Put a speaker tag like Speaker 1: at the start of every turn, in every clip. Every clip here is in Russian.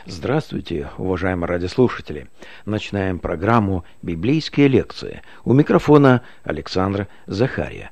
Speaker 1: Здравствуйте, уважаемые радиослушатели! Начинаем программу «Библейские лекции». У микрофона Александр Захария.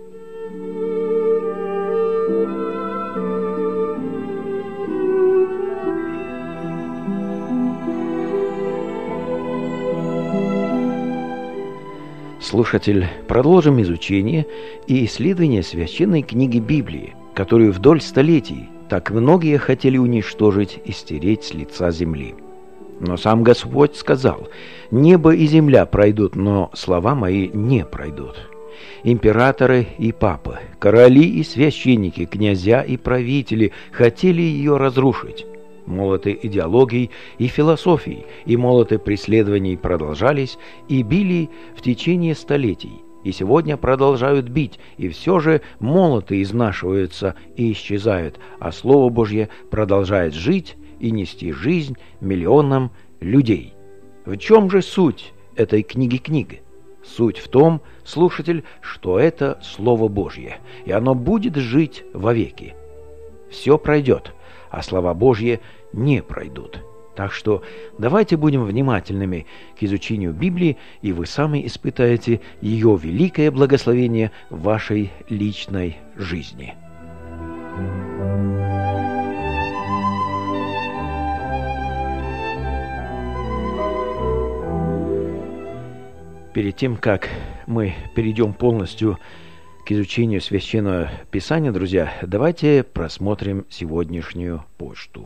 Speaker 1: Слушатель, продолжим изучение и исследование священной книги Библии, которую вдоль столетий так многие хотели уничтожить и стереть с лица земли. Но сам Господь сказал: «Небо и земля пройдут, но слова мои не пройдут». Императоры и папы, короли и священники, князья и правители хотели ее разрушить. Молоты идеологий и философий и молоты преследований продолжались и били в течение столетий. И сегодня продолжают бить, и все же молоты изнашиваются и исчезают, а Слово Божье продолжает жить и нести жизнь миллионам людей. В чем же суть этой книги? Суть в том, слушатель, что это Слово Божье, и оно будет жить вовеки. Все пройдет, а слова Божьи не пройдут. Так что давайте будем внимательными к изучению Библии, и вы сами испытаете ее великое благословение в вашей личной жизни. Перед тем, как мы перейдем полностью к изучению Священного Писания, друзья, давайте просмотрим сегодняшнюю почту.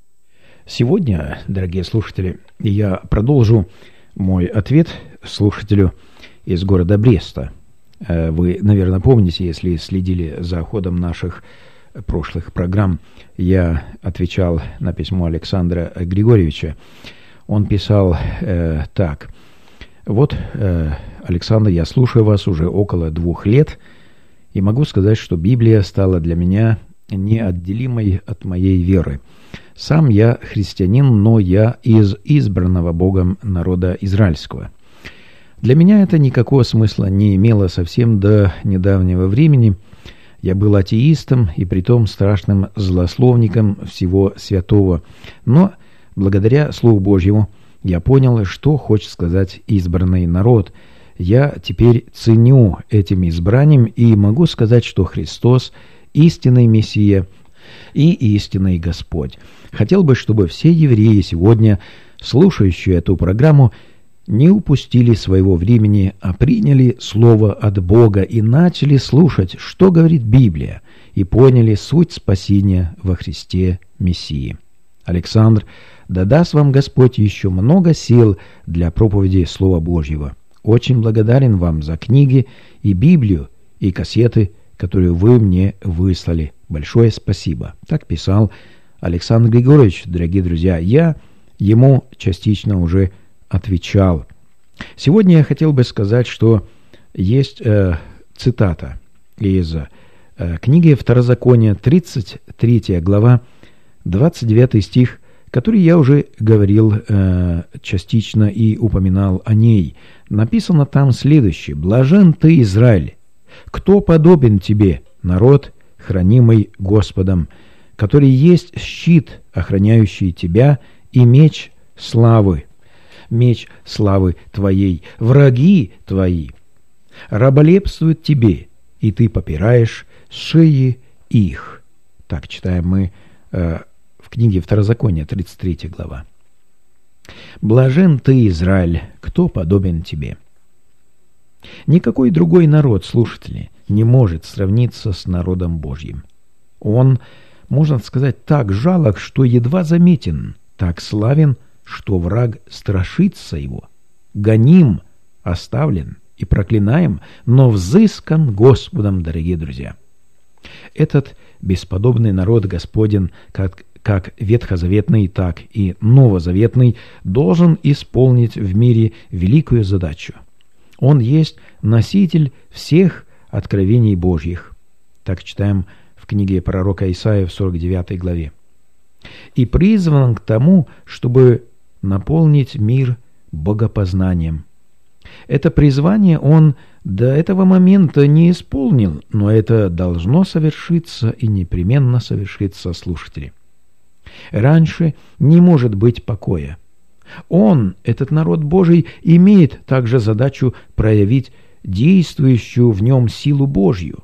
Speaker 1: Сегодня, дорогие слушатели, я продолжу мой ответ слушателю из города Бреста. Вы, наверное, помните, если следили за ходом наших прошлых программ, я отвечал на письмо Александра Григорьевича. Он писал так: «Вот, Александр, я слушаю вас уже около 2 лет, и могу сказать, что Библия стала для меня неотделимой от моей веры. Сам я христианин, но я из избранного Богом народа израильского. Для меня это никакого смысла не имело совсем до недавнего времени. Я был атеистом и притом страшным злословником всего святого. Но благодаря Слову Божьему я понял, что хочет сказать избранный народ. Я теперь ценю этим избранием и могу сказать, что Христос – истинный Мессия и истинный Господь. Хотел бы, чтобы все евреи сегодня, слушающие эту программу, не упустили своего времени, а приняли Слово от Бога и начали слушать, что говорит Библия, и поняли суть спасения во Христе Мессии. Александр, да даст вам Господь еще много сил для проповеди Слова Божьего. Очень благодарен вам за книги и Библию, и кассеты, которую вы мне выслали. Большое спасибо». Так писал Александр Григорьевич, дорогие друзья. Я ему частично уже отвечал. Сегодня я хотел бы сказать, что есть цитата из книги Второзакония, 33 глава, 29 стих, который я уже говорил частично и упоминал о ней. Написано там следующее: «Блажен ты, Израиль! Кто подобен тебе, народ, хранимый Господом, который есть щит, охраняющий тебя, и меч славы твоей, враги твои раболепствуют тебе, и ты попираешь шеи их». Так читаем мы в книге Второзакония, 33 глава. «Блажен ты, Израиль, кто подобен тебе». Никакой другой народ, слушатели, не может сравниться с народом Божьим. Он, можно сказать, так жалок, что едва заметен, так славен, что враг страшится его, гоним, оставлен и проклинаем, но взыскан Господом, дорогие друзья. Этот бесподобный народ Господень, как ветхозаветный, так и новозаветный, должен исполнить в мире великую задачу. Он есть носитель всех откровений Божьих. Так читаем в книге пророка Исаии в 49 главе. «И призван к тому, чтобы наполнить мир богопознанием». Это призвание он до этого момента не исполнил, но это должно совершиться и непременно совершится, слушатели. Раньше не может быть покоя. Он, этот народ Божий, имеет также задачу проявить действующую в нем силу Божью.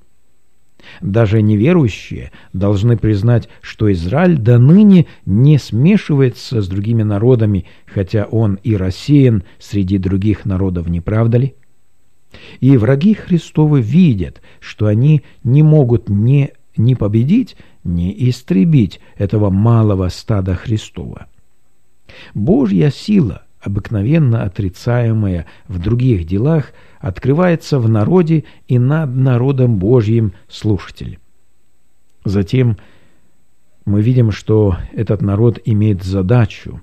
Speaker 1: Даже неверующие должны признать, что Израиль до ныне не смешивается с другими народами, хотя он и рассеян среди других народов, не правда ли? И враги Христовы видят, что они не могут ни победить, ни истребить этого малого стада Христова. Божья сила, обыкновенно отрицаемая в других делах, открывается в народе и над народом Божьим слушатель. Затем мы видим, что этот народ имеет задачу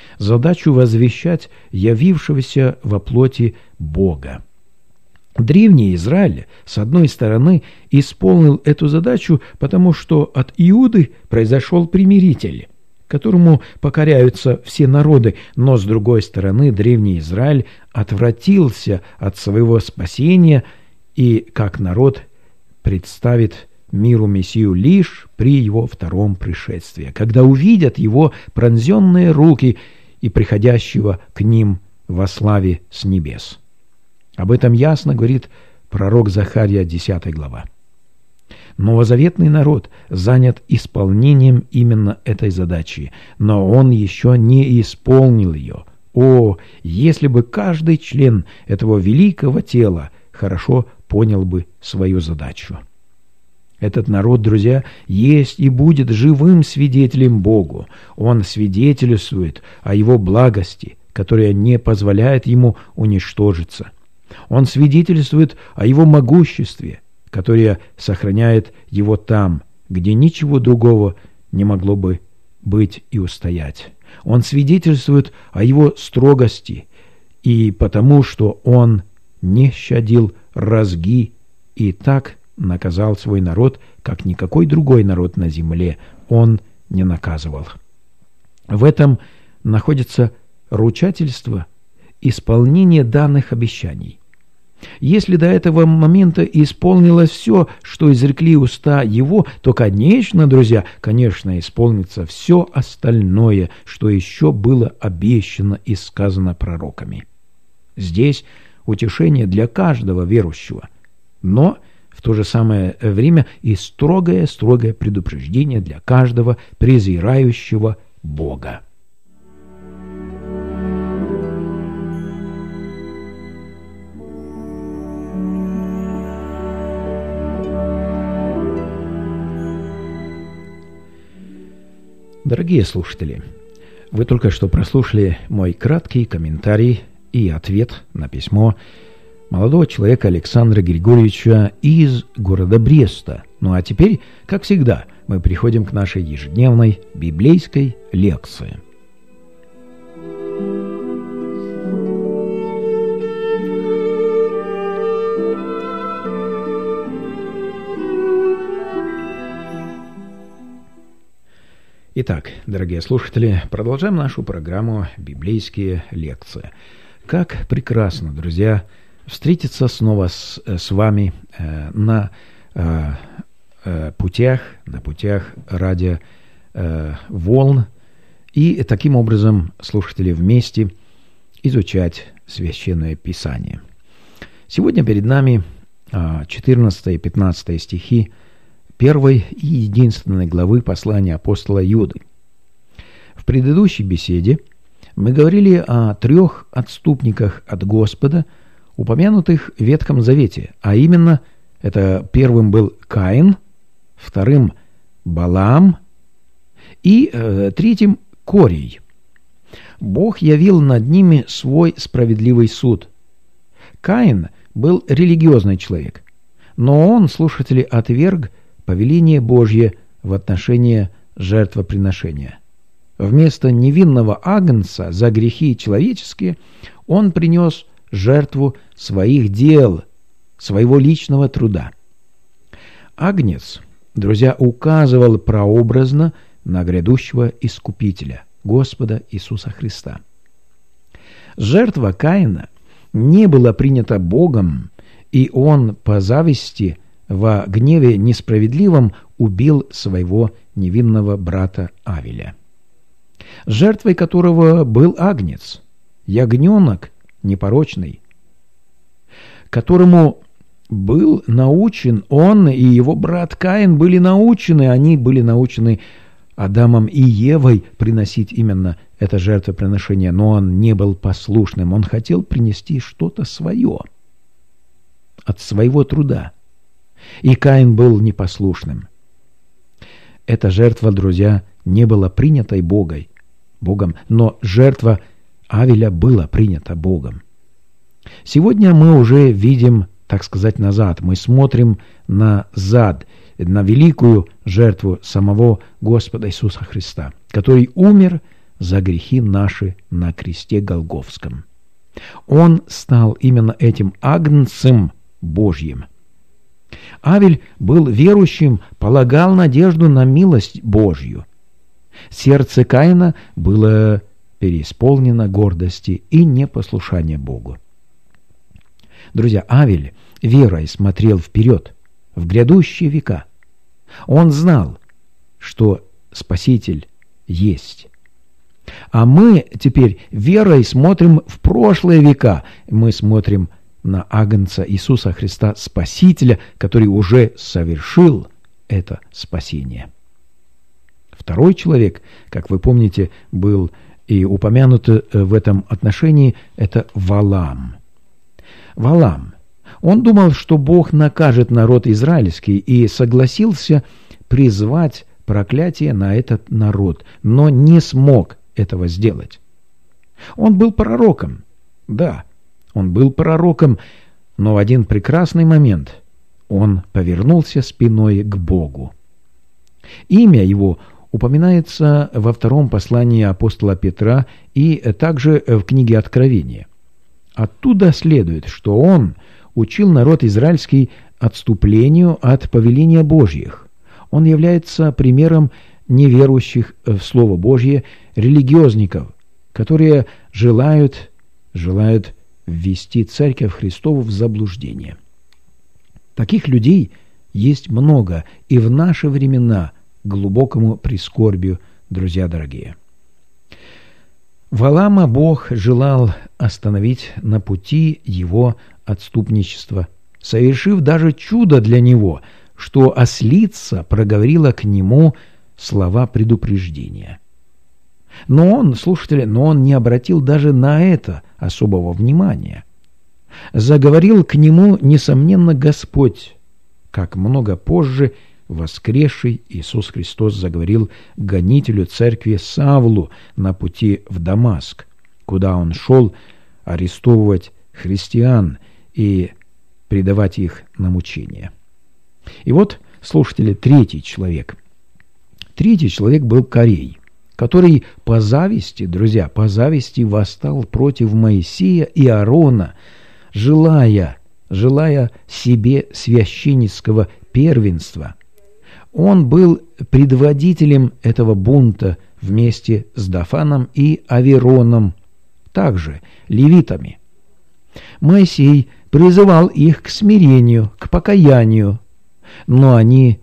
Speaker 1: возвещать явившегося во плоти Бога. Древний Израиль, с одной стороны, исполнил эту задачу, потому что от Иуды произошел примиритель, которому покоряются все народы, но, с другой стороны, древний Израиль отвратился от своего спасения и, как народ, представит миру Мессию лишь при его втором пришествии, когда увидят его пронзенные руки и приходящего к ним во славе с небес. Об этом ясно говорит пророк Захария, 10 глава. Новозаветный народ занят исполнением именно этой задачи, но он еще не исполнил ее. О, если бы каждый член этого великого тела хорошо понял бы свою задачу. Этот народ, друзья, есть и будет живым свидетелем Богу. Он свидетельствует о его благости, которая не позволяет ему уничтожиться. Он свидетельствует о его могуществе, которое сохраняет его там, где ничего другого не могло бы быть и устоять. Он свидетельствует о его строгости, и потому что он не щадил разги и так наказал свой народ, как никакой другой народ на земле он не наказывал. В этом находится ручательство исполнения данных обещаний. Если до этого момента исполнилось все, что изрекли уста его, то, конечно, друзья, конечно, исполнится все остальное, что еще было обещано и сказано пророками. Здесь утешение для каждого верующего, но в то же самое время и строгое предупреждение для каждого презирающего Бога. Дорогие слушатели, вы только что прослушали мой краткий комментарий и ответ на письмо молодого человека Александра Григорьевича из города Бреста. Ну а теперь, как всегда, мы переходим к нашей ежедневной библейской лекции. Итак, дорогие слушатели, продолжаем нашу программу «Библейские лекции». Как прекрасно, друзья, встретиться снова с вами на путях радио волн и таким образом, слушатели, вместе изучать Священное Писание. Сегодня перед нами 14 и 15 стихи первой и единственной главы послания апостола Иуды. В предыдущей беседе мы говорили о 3 отступниках от Господа, упомянутых в Ветхом Завете, а именно, это первым был Каин, вторым Балаам и третьим Корей. Бог явил над ними свой справедливый суд. Каин был религиозный человек, но он, слушатели, отверг повеление Божье в отношении жертвоприношения. Вместо невинного агнца за грехи человеческие он принес жертву своих дел, своего личного труда. Агнец, друзья, указывал прообразно на грядущего Искупителя, Господа Иисуса Христа. Жертва Каина не была принята Богом, и он по зависти во гневе несправедливом убил своего невинного брата Авеля. жертвой которого был агнец, ягненок непорочный, которому был научен он и его брат Каин были научены, они были научены Адамом и Евой приносить именно это жертвоприношение, но он не был послушным, он хотел принести что-то свое, от своего труда. И Каин был непослушным. Эта жертва, друзья, не была принятой Богом, но жертва Авеля была принята Богом. Сегодня мы уже видим, так сказать, назад. Мы смотрим назад, на великую жертву самого Господа Иисуса Христа, который умер за грехи наши на кресте Голгофском. Он стал именно этим агнцем Божьим. Авель был верующим, полагал надежду на милость Божью. Сердце Каина было переисполнено гордости и непослушания Богу. Друзья, Авель верой смотрел вперед, в грядущие века. Он знал, что Спаситель есть. А мы теперь верой смотрим в прошлые века. Мы смотрим на агнца Иисуса Христа, Спасителя, который уже совершил это спасение. Второй человек, как вы помните, был и упомянут в этом отношении, это Валаам. Валаам. Он думал, что Бог накажет народ израильский и согласился призвать проклятие на этот народ, но не смог этого сделать. Он был пророком, да, он был пророком, но в один прекрасный момент он повернулся спиной к Богу. Имя его упоминается во втором послании апостола Петра и также в книге Откровения. Оттуда следует, что он учил народ израильский отступлению от повеления Божьих. Он является примером неверующих в Слово Божье религиозников, которые желают ввести Церковь Христову в заблуждение. Таких людей есть много и в наши времена, к глубокому прискорбию, друзья дорогие. Валаама Бог желал остановить на пути его отступничества, совершив даже чудо для него, что ослица проговорила к нему слова предупреждения. Но он не обратил даже на это особого внимания. Заговорил к нему, несомненно, Господь, как много позже воскресший Иисус Христос заговорил гонителю церкви Савлу на пути в Дамаск, куда он шел арестовывать христиан и предавать их на мучение. И вот, слушатели, третий человек. Третий человек был Корей, который по зависти, друзья, по зависти восстал против Моисея и Аарона, желая себе священнического первенства. Он был предводителем этого бунта вместе с Дафаном и Авероном, также левитами. Моисей призывал их к смирению, к покаянию, но они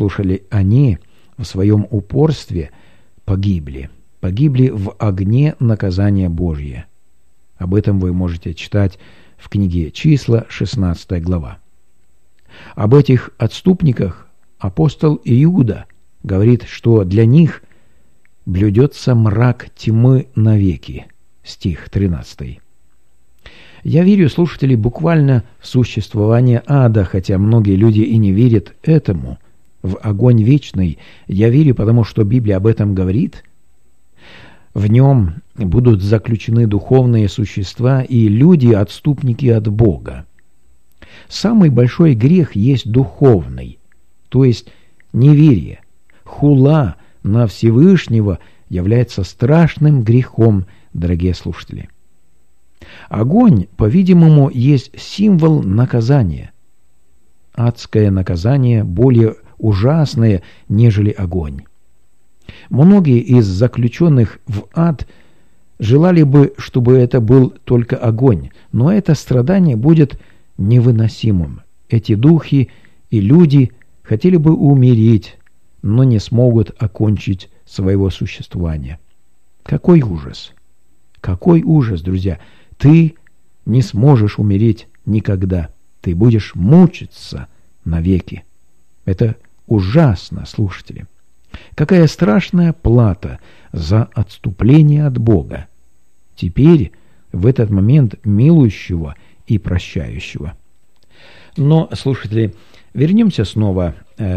Speaker 1: в своем упорстве погибли в огне наказания Божье. Об этом вы можете читать в книге Числа, 16 глава. Об этих отступниках апостол Иуда говорит, что для них блюдется мрак тьмы навеки. Стих 13. Я верю, слушатели, буквально в существование ада, хотя многие люди и не верят этому, в огонь вечный. Я верю, потому что Библия об этом говорит. В нем будут заключены духовные существа и люди, отступники от Бога. Самый большой грех есть духовный, то есть неверие. Хула на Всевышнего является страшным грехом, дорогие слушатели. Огонь, по-видимому, есть символ наказания. Адское наказание более ужасное, нежели огонь. Многие из заключенных в ад желали бы, чтобы это был только огонь, но это страдание будет невыносимым. Эти духи и люди хотели бы умереть, но не смогут окончить своего существования. Какой ужас! Какой ужас, друзья! Ты не сможешь умереть никогда. Ты будешь мучиться навеки. Это ужасно, слушатели. Какая страшная плата за отступление от Бога. Теперь, в этот момент милующего и прощающего. Но, слушатели, вернемся снова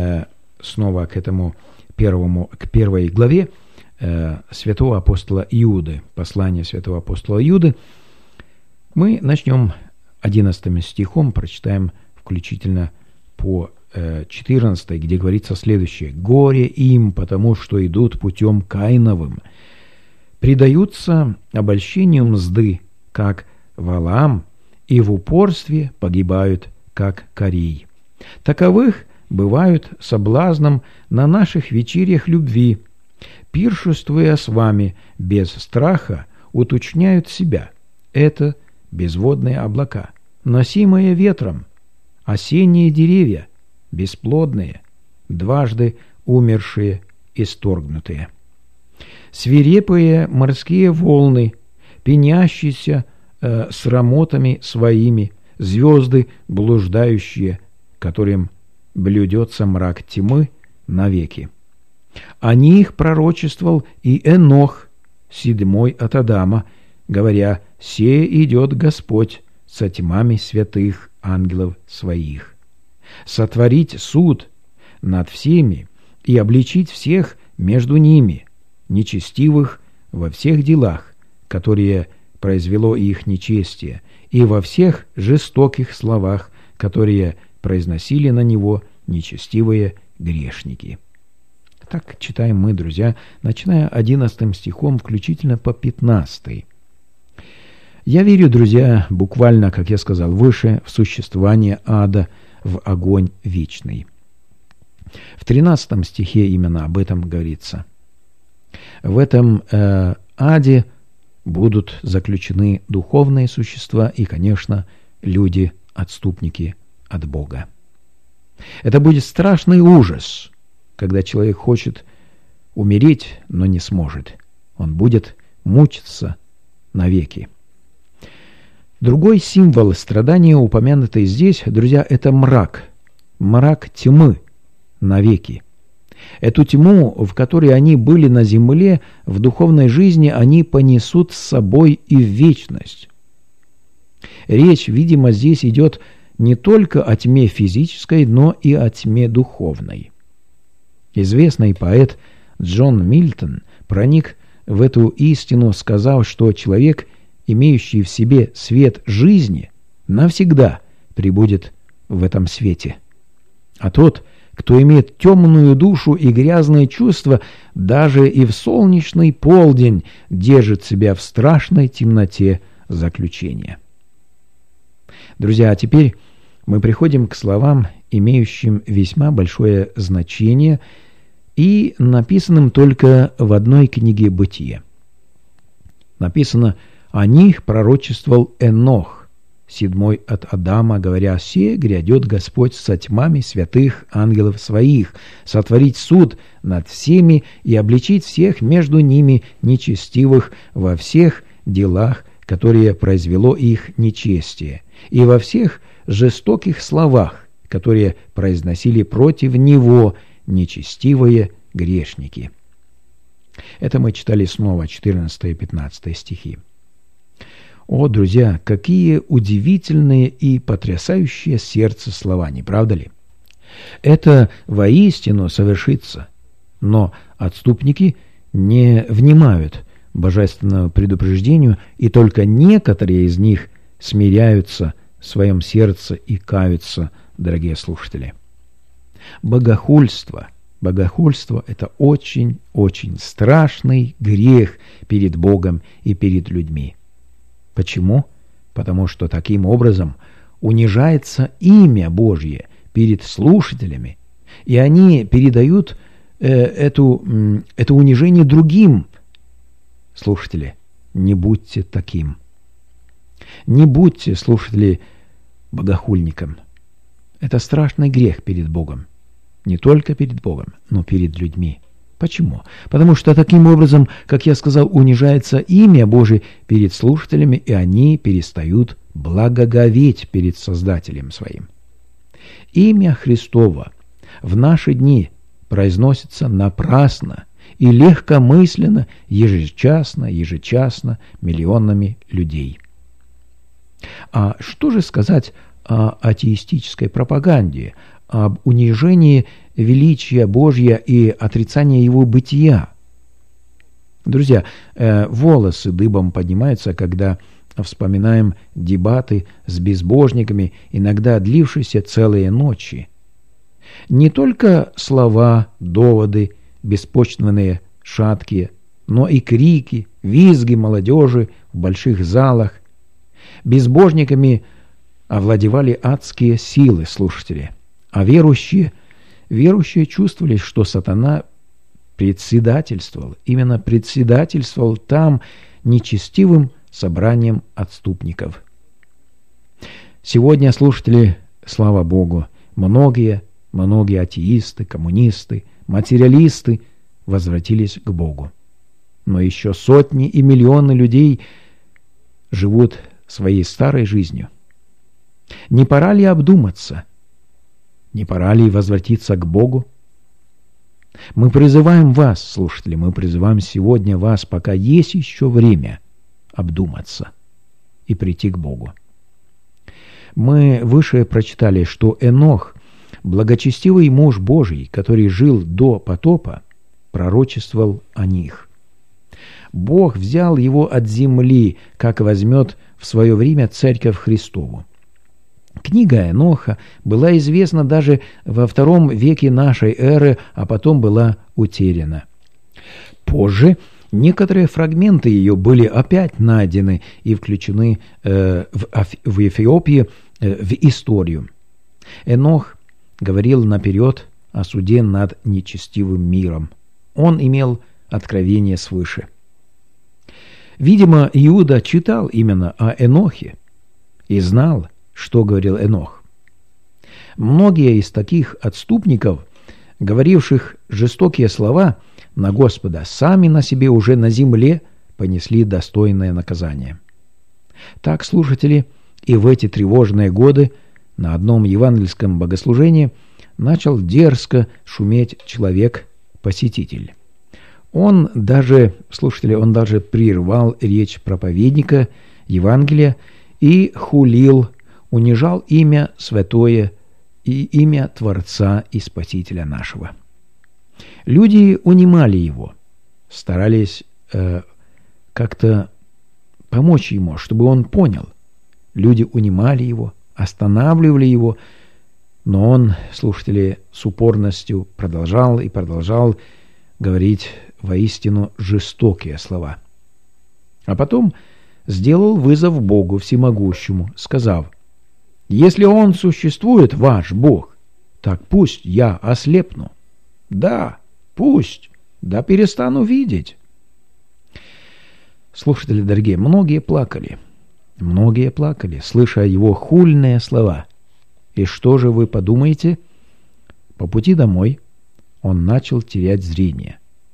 Speaker 1: к этому к первой главе святого апостола Иуды, послания святого апостола Иуды. Мы начнем 11 стихом, прочитаем включительно по 14, где говорится следующее. «Горе им, потому что идут путем Каиновым, предаются обольщению мзды, как Валаам, и в упорстве погибают, как Корей. Таковых бывают соблазном на наших вечерях любви, пиршествуя с вами без страха, уточняют себя. Это безводные облака, носимые ветром, осенние деревья, бесплодные, дважды умершие, исторгнутые. Свирепые морские волны, пенящиеся срамотами своими, звезды, блуждающие, которым блюдется мрак тьмы навеки. О них пророчествовал и Энох, седьмой от Адама, говоря: «Се идет Господь со тьмами святых ангелов своих, сотворить суд над всеми и обличить всех между ними, нечестивых во всех делах, которые произвело их нечестие, и во всех жестоких словах, которые произносили на него нечестивые грешники». Так читаем мы, друзья, начиная 11 стихом, включительно по 15. Я верю, друзья, буквально, как я сказал выше, в существование ада, в огонь вечный. В 13 стихе именно об этом говорится. В этом аде будут заключены духовные существа и, конечно, люди-отступники от Бога. Это будет страшный ужас, когда человек хочет умереть, но не сможет. Он будет мучиться навеки. Другой символ страдания, упомянутый здесь, друзья, это мрак. Мрак тьмы навеки. Эту тьму, в которой они были на земле, в духовной жизни они понесут с собой и в вечность. Речь, видимо, здесь идет не только о тьме физической, но и о тьме духовной. Известный поэт Джон Мильтон проник в эту истину, сказав, что человек, имеющий в себе свет жизни, навсегда пребудет в этом свете. А тот, кто имеет темную душу и грязные чувства, даже и в солнечный полдень держит себя в страшной темноте заключения. Друзья, а теперь мы приходим к словам, имеющим весьма большое значение и написанным только в одной книге «Бытие». Написано: «О них пророчествовал Энох, седьмой от Адама, говоря: «Се грядет Господь со тьмами святых ангелов своих, сотворить суд над всеми и обличить всех между ними нечестивых во всех делах, которые произвело их нечестие, и во всех жестоких словах, которые произносили против него нечестивые грешники». Это мы читали снова 14 и 15 стихи. О, друзья, какие удивительные и потрясающие сердце слова, не правда ли? Это воистину совершится, но отступники не внимают божественному предупреждению, и только некоторые из них смиряются в своем сердце и каются, дорогие слушатели. Богохульство – это очень-очень страшный грех перед Богом и перед людьми. Почему? Потому что таким образом унижается имя Божье перед слушателями, и они передают это унижение другим. Слушатели, не будьте таким. Не будьте, слушатели, богохульником. Это страшный грех перед Богом. Не только перед Богом, но перед людьми. Почему? Потому что таким образом, как я сказал, унижается имя Божие перед слушателями, и они перестают благоговеть перед Создателем своим. Имя Христово в наши дни произносится напрасно и легкомысленно ежечасно миллионами людей. А что же сказать о атеистической пропаганде, об унижении величия Божья и отрицании Его бытия? Друзья, волосы дыбом поднимаются, когда вспоминаем дебаты с безбожниками, иногда длившиеся целые ночи. Не только слова, доводы, беспочвенные, шаткие, но и крики, визги молодежи в больших залах. Безбожниками овладевали адские силы, слушатели, а верующие чувствовали, что сатана председательствовал там нечестивым собранием отступников. Сегодня, слушатели, слава Богу, многие атеисты, коммунисты, материалисты возвратились к Богу. Но еще сотни и миллионы людей живут своей старой жизнью. Не пора ли обдуматься? Не пора ли возвратиться к Богу? Мы призываем вас, слушатели, мы призываем сегодня вас, пока есть еще время, обдуматься и прийти к Богу. Мы выше прочитали, что Энох, благочестивый муж Божий, который жил до потопа, пророчествовал о них. Бог взял его от земли, как возьмет в свое время Церковь Христову. Книга Еноха была известна даже во II веке нашей эры, а потом была утеряна. Позже некоторые фрагменты ее были опять найдены и включены в Эфиопии в историю. Енох говорил наперед о суде над нечестивым миром. Он имел откровение свыше. Видимо, Иуда читал именно о Енохе и знал, что говорил Енох. Многие из таких отступников, говоривших жестокие слова на Господа, сами на себе уже на земле понесли достойное наказание. Так, слушатели, и в эти тревожные годы на одном евангельском богослужении начал дерзко шуметь человек-посетитель. Он даже прервал речь проповедника Евангелия и хулил, унижал имя святое и имя Творца и Спасителя нашего. Люди унимали его, старались как-то помочь ему, чтобы он понял. Люди унимали его, останавливали его, но он, слушатели, с упорностью продолжал говорить воистину жестокие слова. А потом сделал вызов Богу Всемогущему, сказав: «Если Он существует, ваш Бог, так пусть я ослепну. Да, пусть, да перестану видеть». Слушатели дорогие, многие плакали, слыша его хульные слова. И что же вы подумаете? По пути домой он начал терять зрение.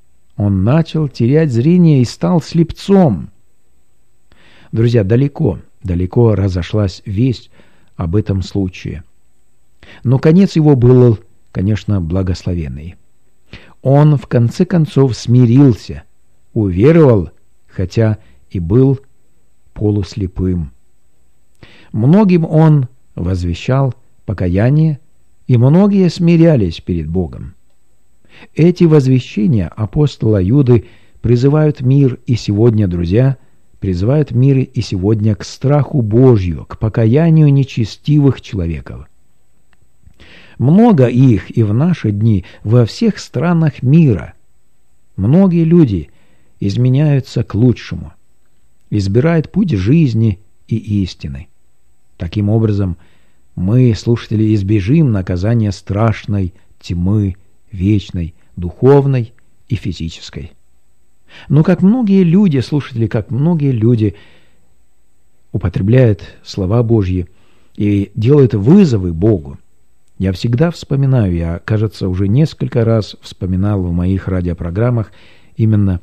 Speaker 1: И стал слепцом. Друзья, далеко разошлась весть об этом случае. Но конец его был, конечно, благословенный. Он в конце концов смирился, уверовал, хотя и был полуслепым. Многим он возвещал покаяние, и многие смирялись перед Богом. Эти возвещения апостола Иуды призывают мир и сегодня, друзья, призывают мир и сегодня к страху Божью, к покаянию нечестивых человеков. Много их и в наши дни во всех странах мира. Многие люди изменяются к лучшему, избирают путь жизни и истины. Таким образом, мы, слушатели, избежим наказания страшной тьмы, вечной, духовной и физической. Но как многие люди, слушатели, употребляют слова Божьи и делают вызовы Богу, Я всегда вспоминаю, я, кажется, уже несколько раз вспоминал в моих радиопрограммах именно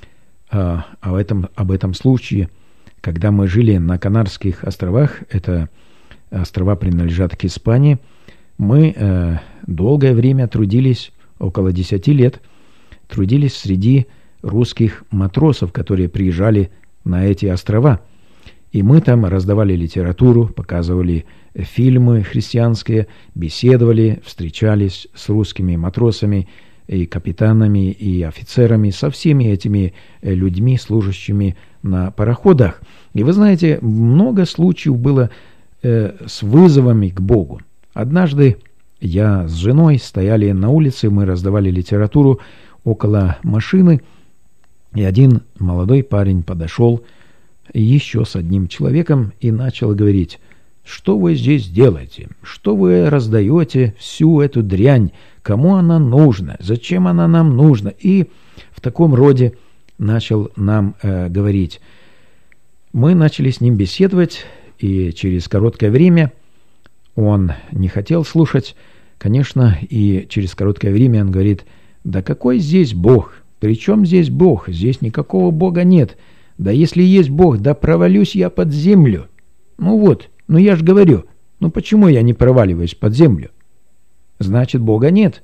Speaker 1: об этом случае, когда мы жили на Канарских островах. Это острова принадлежат к Испании. Мы долгое время трудились, около 10 лет, трудились среди русских матросов, которые приезжали на эти острова. И мы там раздавали литературу, показывали фильмы христианские, беседовали, встречались с русскими матросами и капитанами, и офицерами, со всеми этими людьми, служащими на пароходах. И вы знаете, много случаев было с вызовами к Богу. Однажды я с женой стояли на улице, мы раздавали литературу около машины, и один молодой парень подошел еще с одним человеком и начал говорить: что вы здесь делаете? Что вы раздаете всю эту дрянь? Кому она нужна? Зачем она нам нужна? И в таком роде начал нам говорить. Мы начали с ним беседовать, и через короткое время он не хотел слушать, конечно, и через короткое время он говорит: да какой здесь Бог? При чем здесь Бог? Здесь никакого Бога нет. Да если есть Бог, да провалюсь я под землю. Ну вот, я же говорю, почему я не проваливаюсь под землю? Значит, Бога нет.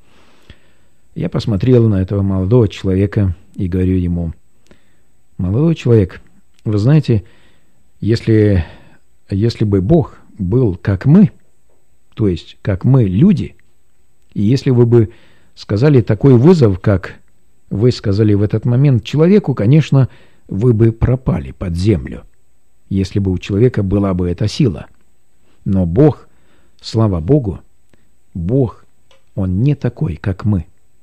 Speaker 1: Я посмотрел на этого молодого человека и говорю ему: молодой человек, вы знаете, если бы Бог был как мы, то есть как мы, люди, и если вы бы сказали такой вызов, как вы сказали в этот момент человеку, конечно, вы бы пропали под землю, если бы у человека была бы эта сила. Но Бог, слава Богу, Бог, Он не такой, как мы.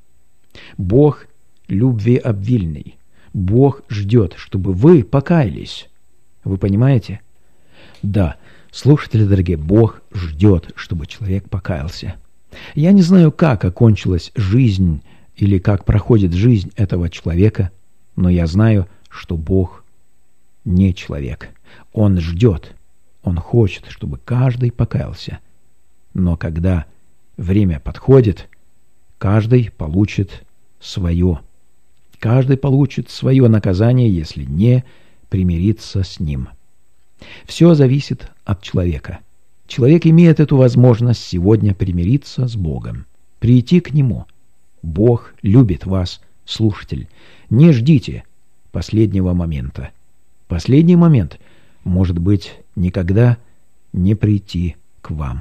Speaker 1: Бог любвеобильный. Бог ждет, чтобы вы покаялись. Вы понимаете? Да, слушатели дорогие, Бог ждет, чтобы человек покаялся. Я не знаю, как окончилась жизнь или как проходит жизнь этого человека, но я знаю, что Бог не человек. Он ждет, Он хочет, чтобы каждый покаялся. Но когда время подходит, каждый получит свое. Каждый получит свое наказание, если не примириться с ним. Все зависит от человека. Человек имеет эту возможность сегодня примириться с Богом, прийти к Нему. Бог любит вас, слушатель. Не ждите последнего момента. Последний момент может быть никогда не прийти к вам.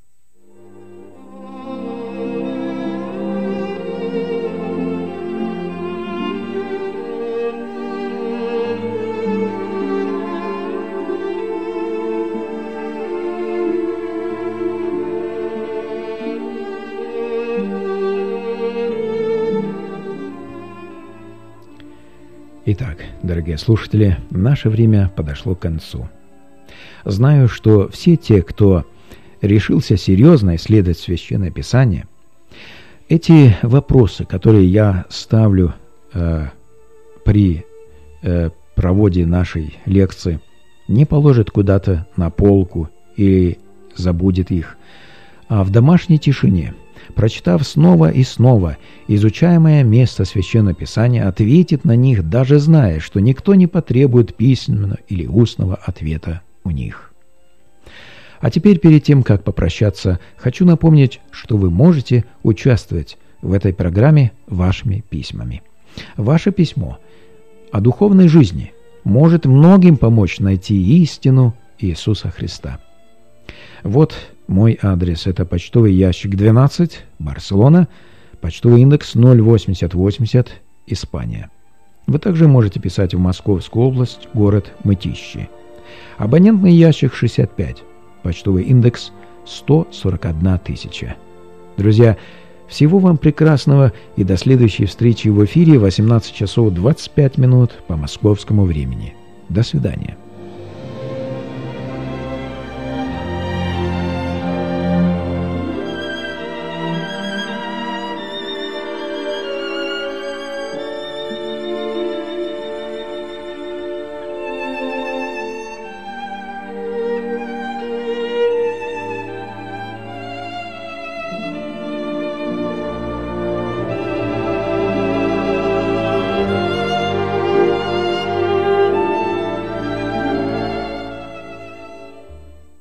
Speaker 1: Итак, дорогие слушатели, наше время подошло к концу. Знаю, что все те, кто решился серьезно исследовать Священное Писание, эти вопросы, которые я ставлю при проводе нашей лекции, не положит куда-то на полку или забудет их, а в домашней тишине, прочитав снова и снова изучаемое место Священного Писания, ответит на них, даже зная, что никто не потребует письменного или устного ответа у них. А теперь, перед тем, как попрощаться, хочу напомнить, что вы можете участвовать в этой программе вашими письмами. Ваше письмо о духовной жизни может многим помочь найти истину Иисуса Христа. Вот мой адрес. Это почтовый ящик 12, Барселона, почтовый индекс 08080, Испания. Вы также можете писать в Московскую область, город Мытищи. Абонентный ящик 65, почтовый индекс 141 тысяча. Друзья, всего вам прекрасного и до следующей встречи в эфире 18 часов 25 минут по московскому времени. До свидания.